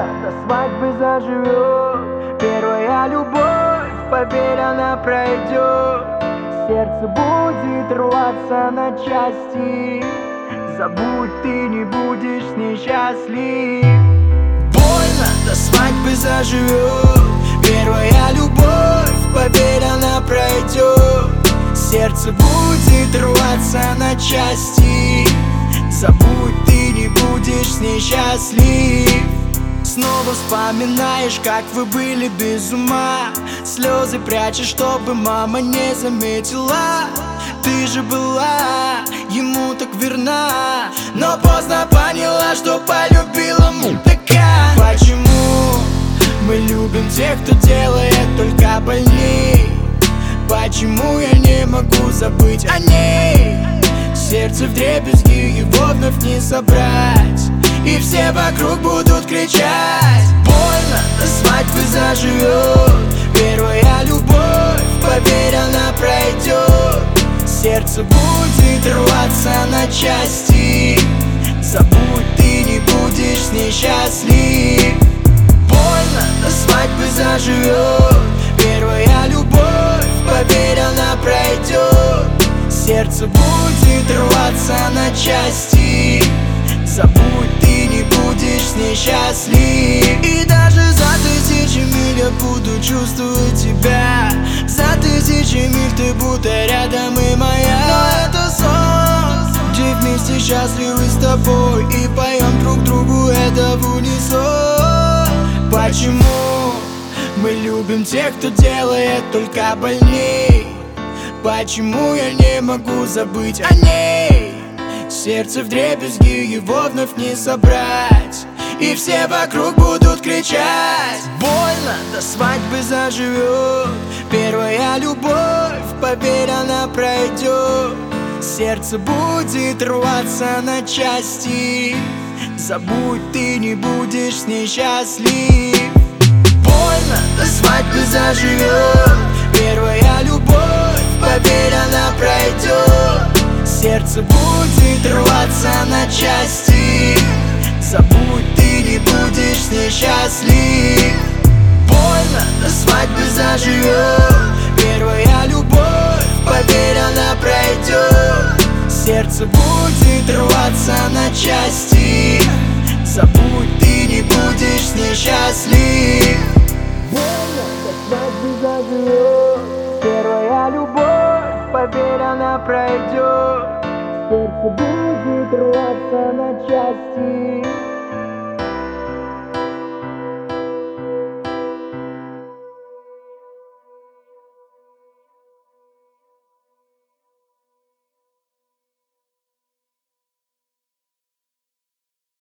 Больно, до свадьбы заживет. Первая любовь, поверь, она пройдет. Сердце будет рваться на части. Забудь, ты не будешь с ней счастлив. Больно, до свадьбы заживет. Первая любовь, поверь, она пройдет. Сердце будет рваться на части. Забудь, ты не будешь с ней счастлив. Снова вспоминаешь, как вы были без ума. Слезы прячешь, чтобы мама не заметила. Ты же была ему так верна, но поздно поняла, что полюбила мудака. Почему мы любим тех, кто делает только больней? Почему я не могу забыть о ней? Сердце вдребезги, его вновь не собрать, и все вокруг будут кричать. Больно, до свадьбы заживет. Первая любовь, поверь, она пройдет. Сердце будет рваться на части. Забудь, ты не будешь с ней счастлив. Больно, до свадьбы заживет. Первая любовь, поверь, она пройдет. Сердце будет рваться на части. Забудь, ты не будешь с ней счастлив. И даже за тысячи миль я буду чувствовать тебя. За тысячи миль ты будто рядом и моя. Но это сон, где вместе счастливы с тобой и поем друг другу это в унисон. Почему мы любим тех, кто делает только больней? Почему я не могу забыть о ней? Сердце вдребезги, его вновь не собрать, и все вокруг будут кричать. Больно, до свадьбы заживет. Первая любовь, поверь, она пройдет. Сердце будет рваться на части. Забудь, ты не будешь с ней счастлив. Больно, до свадьбы заживет. Первая любовь, поверь, она пройдет. Сердце будет рваться на части. Забудь, ты не будешь с ней счастлив. Больно, до свадьбы заживет. Первая любовь, поверь, она пройдет. Сердце будет рваться на части. Забудь, ты не будешь с ней счастлив. Больно, до свадьбы заживет. Первая любовь, поверь, она пройдет. Сердце будет рваться на части.